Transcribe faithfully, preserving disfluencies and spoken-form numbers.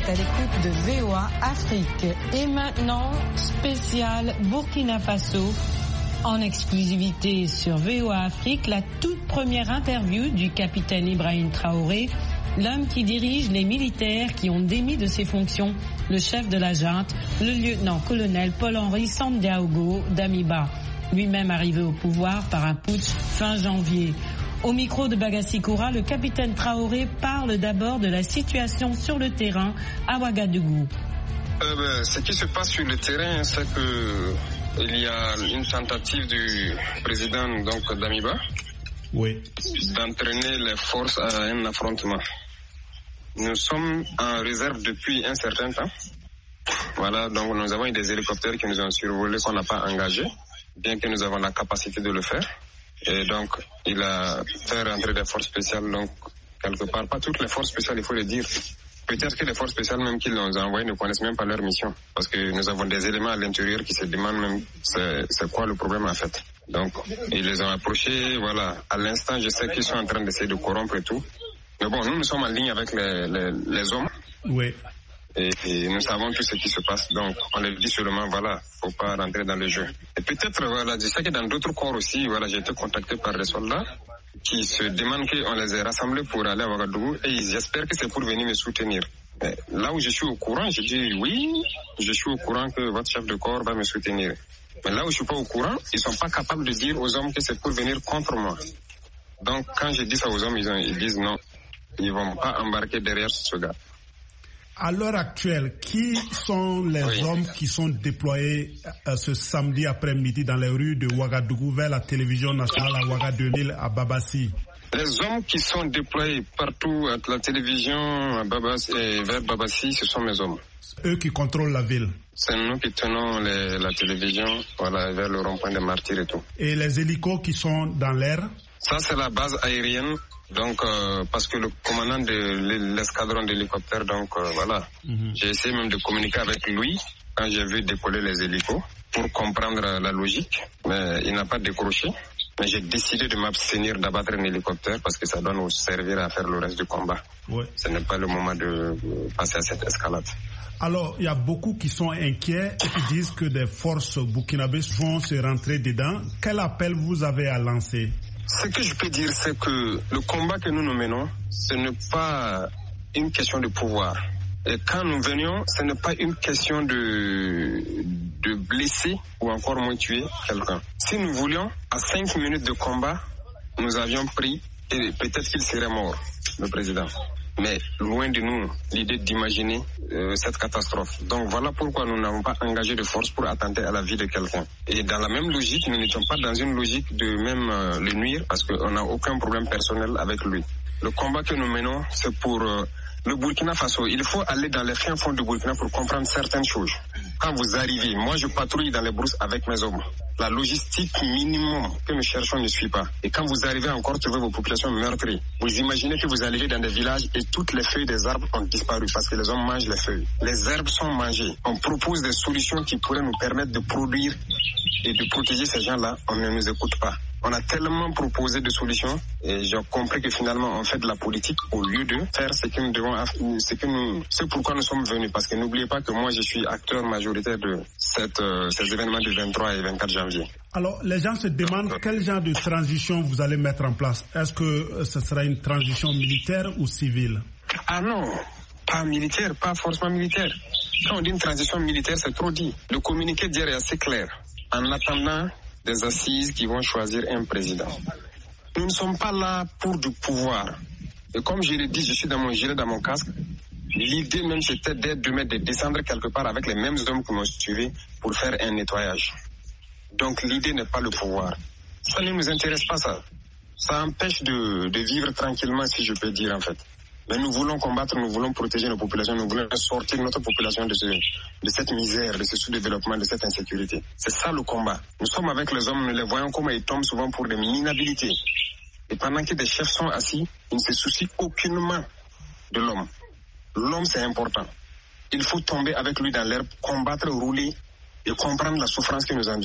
êtes à l'écoute de V O A Afrique. Et maintenant, spécial Burkina Faso. En exclusivité sur V O A Afrique, la toute première interview du capitaine Ibrahim Traoré, l'homme qui dirige les militaires qui ont démis de ses fonctions le chef de la junte, le lieutenant-colonel Paul-Henri Sandiago Damiba, lui-même arrivé au pouvoir par un putsch fin janvier. Au micro de Bagassi Koura, le capitaine Traoré parle d'abord de la situation sur le terrain à Ouagadougou. Euh, ben, ce qui se passe sur le terrain, c'est que il y a une tentative du président donc Damiba oui. d'entraîner les forces à un affrontement. Nous sommes en réserve depuis un certain temps. Voilà, donc nous avons eu des hélicoptères qui nous ont survolés qu'on n'a pas engagés, bien que nous avons la capacité de le faire. Et donc, il a fait rentrer des forces spéciales, donc quelque part, pas toutes les forces spéciales, il faut le dire. Peut-être que les forces spéciales même qui nous ont envoyés ne connaissent même pas leur mission. Parce que nous avons des éléments à l'intérieur qui se demandent même c'est, c'est quoi le problème en fait. Donc, ils les ont approchés, voilà. À l'instant, je sais qu'ils sont en train d'essayer de corrompre et tout. Mais bon, nous, nous sommes en ligne avec les, les, les hommes. Oui. Et, et nous savons tout ce qui se passe. Donc, on le dit seulement, voilà, faut pas rentrer dans le jeu. Et peut-être, voilà, je sais que dans d'autres corps aussi, voilà, j'ai été contacté par des soldats qui se demandent qu'on les ait rassemblés pour aller à Ouagadougou et ils espèrent que c'est pour venir me soutenir. Mais là où je suis au courant, je dis oui, je suis au courant que votre chef de corps va me soutenir. Mais là où je suis pas au courant, ils sont pas capables de dire aux hommes que c'est pour venir contre moi. Donc, quand je dis ça aux hommes, ils, ont, ils disent non, ils vont pas embarquer derrière ce gars. À l'heure actuelle, qui sont les oui. hommes qui sont déployés euh, ce samedi après-midi dans les rues de Ouagadougou vers la télévision nationale à Ouaga deux mille à Babassi? Les hommes qui sont déployés partout à la télévision à Babassi et vers Babassi, ce sont mes hommes. Eux qui contrôlent la ville? C'est nous qui tenons les, la télévision voilà, vers le rond-point des Martyrs et tout. Et les hélicos qui sont dans l'air? Ça, c'est la base aérienne. Donc, euh, parce que le commandant de l'escadron d'hélicoptères, donc euh, voilà, mm-hmm. j'ai essayé même de communiquer avec lui quand j'ai vu décoller les hélicos pour comprendre la logique, mais il n'a pas décroché. Mais j'ai décidé de m'abstenir d'abattre un hélicoptère parce que ça doit nous servir à faire le reste du combat. Ouais. Ce n'est pas le moment de passer à cette escalade. Alors, il y a beaucoup qui sont inquiets et qui disent que des forces burkinabées vont se rentrer dedans. Quel appel vous avez à lancer? Ce que je peux dire, c'est que le combat que nous nous menons, ce n'est pas une question de pouvoir. Et quand nous venions, ce n'est pas une question de, de blesser ou encore moins tuer quelqu'un. Si nous voulions, à cinq minutes de combat, nous avions pris, et peut-être qu'il serait mort, le président. Mais loin de nous, l'idée d'imaginer euh, cette catastrophe. Donc voilà pourquoi nous n'avons pas engagé de force pour attenter à la vie de quelqu'un. Et dans la même logique, nous n'étions pas dans une logique de même euh, le nuire parce qu'on n'a aucun problème personnel avec lui. Le combat que nous menons, c'est pour euh, le Burkina Faso. Il faut aller dans les fins fonds du Burkina pour comprendre certaines choses. Quand vous arrivez, moi je patrouille dans les brousses avec mes hommes. La logistique minimum que nous cherchons ne suit pas. Et quand vous arrivez encore trouver vos populations meurtries, vous imaginez que vous arrivez dans des villages et toutes les feuilles des arbres ont disparu parce que les hommes mangent les feuilles. Les herbes sont mangées. On propose des solutions qui pourraient nous permettre de produire et de protéger ces gens-là. On ne nous écoute pas. On a tellement proposé de solutions et j'ai compris que finalement on fait de la politique au lieu de faire ce que nous devons, ce que nous, c'est pourquoi nous sommes venus. Parce que n'oubliez pas que moi je suis acteur majoritaire de cette, euh, ces événements du vingt-trois et vingt-quatre janvier. Alors les gens se demandent quel genre de transition vous allez mettre en place. Est-ce que ce sera une transition militaire ou civile? Ah non, pas militaire, pas forcément militaire. Quand on dit une transition militaire, c'est trop dit. Le communiqué d'hier est assez clair. En attendant des assises qui vont choisir un président. Nous ne sommes pas là pour du pouvoir. Et comme je l'ai dit, je suis dans mon gilet, dans mon casque. L'idée même, c'était d'être, de, mettre, de descendre quelque part avec les mêmes hommes qui m'ont suivi pour faire un nettoyage. Donc l'idée n'est pas le pouvoir. Ça ne nous intéresse pas, ça. Ça empêche de, de vivre tranquillement, si je peux dire, en fait. Mais nous voulons combattre, nous voulons protéger nos populations, nous voulons sortir notre population de, ce, de cette misère, de ce sous-développement, de cette insécurité. C'est ça le combat. Nous sommes avec les hommes, nous les voyons comment ils tombent souvent pour des minabilités. Et pendant que des chefs sont assis, ils ne se soucient aucunement de l'homme. L'homme, c'est important. Il faut tomber avec lui dans l'herbe, combattre, rouler et comprendre la souffrance que nous endurons.